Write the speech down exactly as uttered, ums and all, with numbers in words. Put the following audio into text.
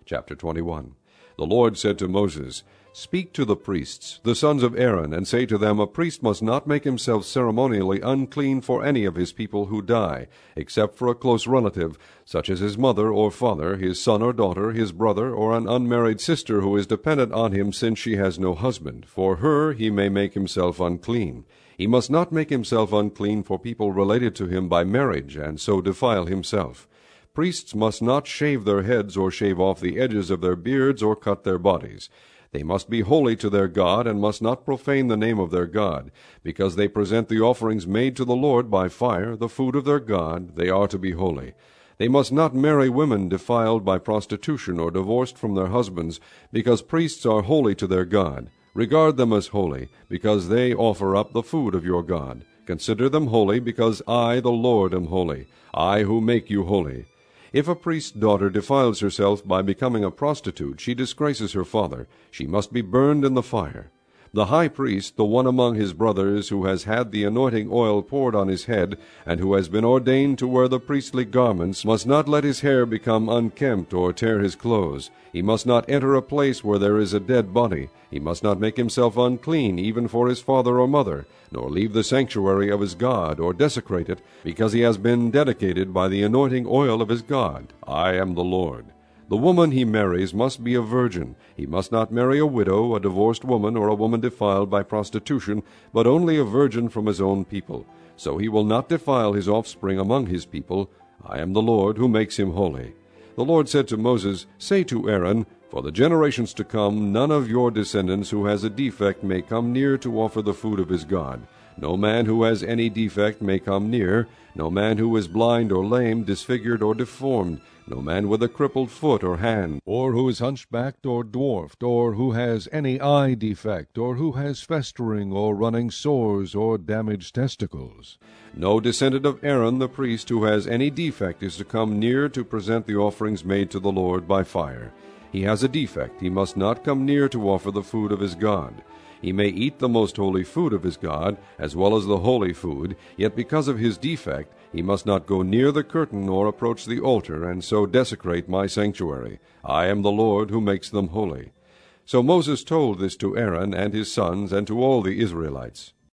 Chapter twenty-one. The Lord said to Moses, Speak to the priests, the sons of Aaron, and say to them, A priest must not make himself ceremonially unclean for any of his people who die, except for a close relative, such as his mother or father, his son or daughter, his brother, or an unmarried sister who is dependent on him since she has no husband. For her he may make himself unclean. He must not make himself unclean for people related to him by marriage, and so defile himself. Priests must not shave their heads or shave off the edges of their beards or cut their bodies. They must be holy to their God, and must not profane the name of their God. Because they present the offerings made to the Lord by fire, the food of their God, they are to be holy. They must not marry women defiled by prostitution or divorced from their husbands, because priests are holy to their God. Regard them as holy, because they offer up the food of your God. Consider them holy, because I, the Lord, am holy, I who make you holy. If a priest's daughter defiles herself by becoming a prostitute, she disgraces her father. She must be burned in the fire. The high priest, the one among his brothers who has had the anointing oil poured on his head, and who has been ordained to wear the priestly garments, must not let his hair become unkempt or tear his clothes. He must not enter a place where there is a dead body. He must not make himself unclean even for his father or mother, nor leave the sanctuary of his God, or desecrate it, because he has been dedicated by the anointing oil of his God. I am the Lord. The woman he marries must be a virgin. He must not marry a widow, a divorced woman, or a woman defiled by prostitution, but only a virgin from his own people. So he will not defile his offspring among his people. I am the Lord who makes him holy. The Lord said to Moses, Say to Aaron, For the generations to come, none of your descendants who has a defect may come near to offer the food of his God. No man who has any defect may come near, no man who is blind or lame, disfigured or deformed, no man with a crippled foot or hand, or who is hunchbacked or dwarfed, or who has any eye defect, or who has festering or running sores or damaged testicles. No descendant of Aaron the priest who has any defect is to come near to present the offerings made to the Lord by fire. He has a defect, he must not come near to offer the food of his God. He may eat the most holy food of his God, as well as the holy food, yet because of his defect he must not go near the curtain or approach the altar, and so desecrate my sanctuary. I am the Lord who makes them holy. So Moses told this to Aaron and his sons and to all the Israelites.